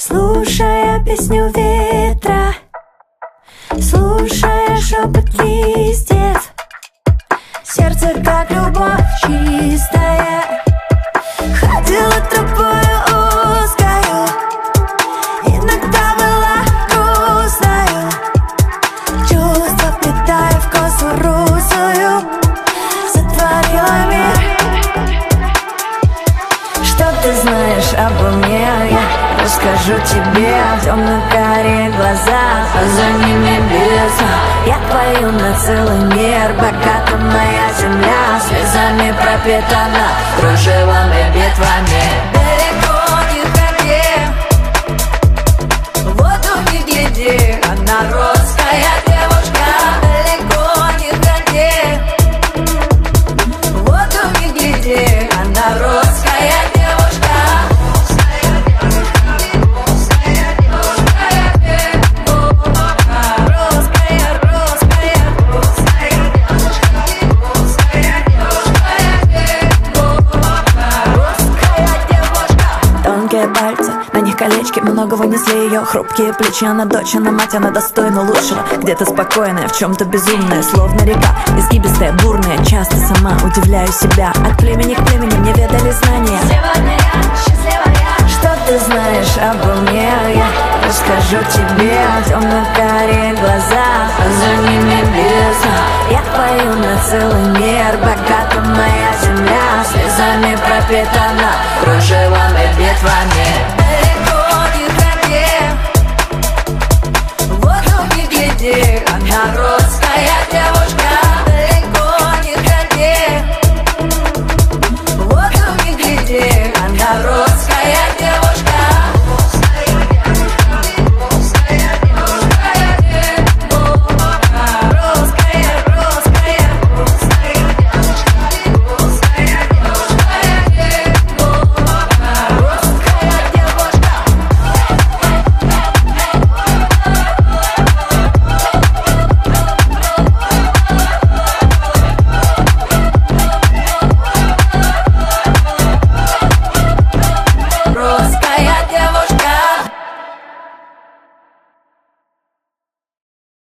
Слушая песню ветра, слушая шепот листьев, сердце как любовь чистая ходила тропою узкою, иногда была грустною, чувства впитая в косу русую, сотворила мир. Что ты знаешь обо мне? Я расскажу тебе о темных карих глазах, а за ними бездна. Я пою на целый мир, богата моя земля, слезами пропитана, кружевом и битвами. Далеко не ходи, в воду не гляди, она русская девушка. Далеко не ходи, в воду не гляди, она русская девушка. Пальцы, на них колечки, много вынесли ее хрупкие плечи. Она дочь, она мать, она достойна лучшего. Где-то спокойная, в чем-то безумная, словно река, изгибистая, бурная. Часто сама удивляю себя, от племени к племени мне ведали знания. Сегодня я счастливая. Что ты знаешь обо мне? Я расскажу тебе о темных карих глазах, а за ними бездна. Я пою на целый мир, богата моя земля, слезами пропитана, кружева